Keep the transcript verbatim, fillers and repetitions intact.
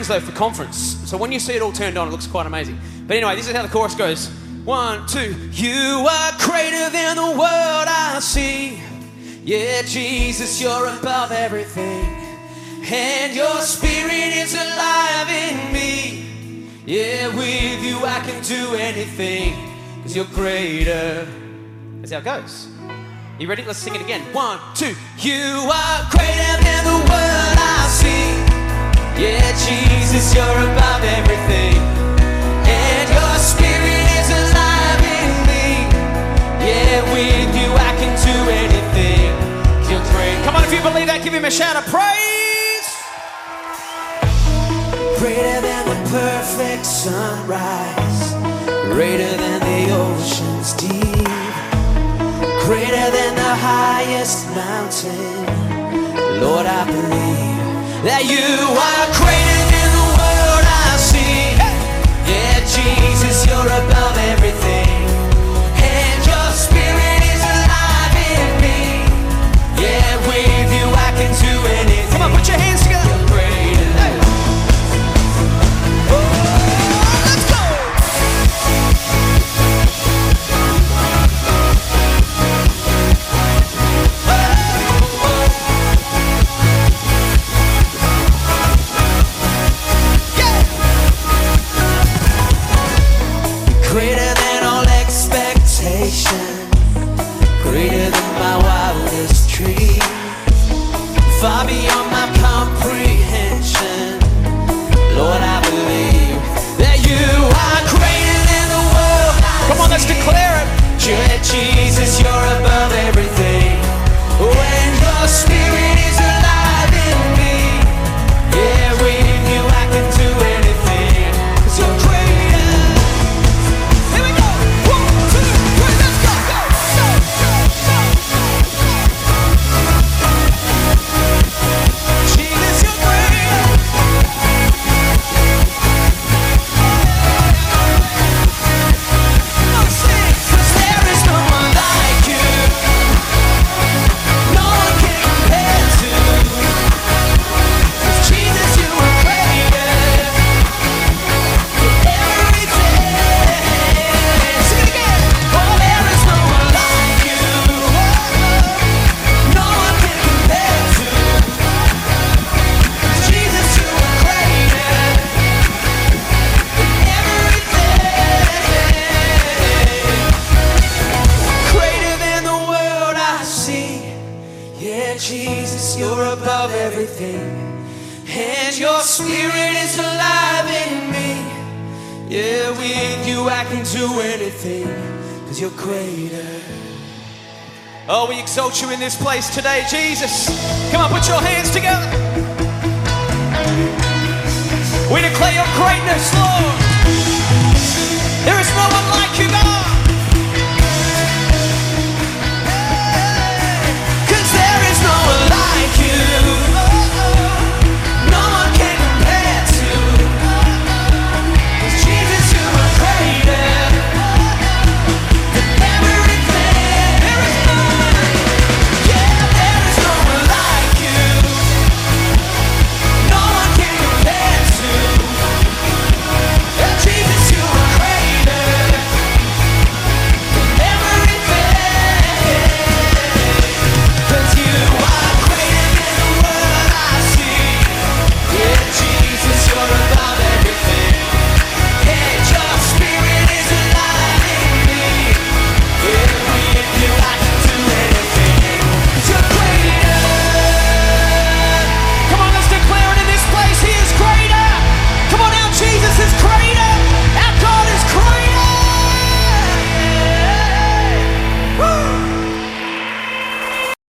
though for conference, so when you see it all turned on, it looks quite amazing. But anyway, this is how the chorus goes. One, two. You are greater than the world I see. Yeah, Jesus, you're above everything, and your spirit is alive in me. Yeah, with you I can do anything, because you're greater. That's how it goes. You ready? Let's sing it again. One, two. You are greater than the world I see. Yeah, Jesus, you're above everything, and your spirit is alive in me. Yeah, with you I can do anything. You're great. Come on, if you believe that, give him a shout of praise. Greater than the perfect sunrise, greater than the ocean's deep, greater than the highest mountain. Lord, I believe that you are greater than the world I see. Yeah, Jesus, you're above everything, and your spirit is alive in me. Yeah, with you I can do anything. Come on, put your hands together. You're greater than. Oh, let's go. Greater than all expectation, greater than my wildest dream, far beyond my comprehension. Lord, I believe that you are greater than the world I Come on, see. Let's declare it. Yeah, Jesus, you're above everything, when your spirit is alive in me. Yeah, with you I can do anything, 'cause you're greater. Jesus, you're above everything, and your spirit is alive in me. Yeah, with you I can do anything, 'cause you're greater. Oh, we exalt you in this place today, Jesus. Come on, put your hands together. We declare your greatness, Lord. There is no one like you, God.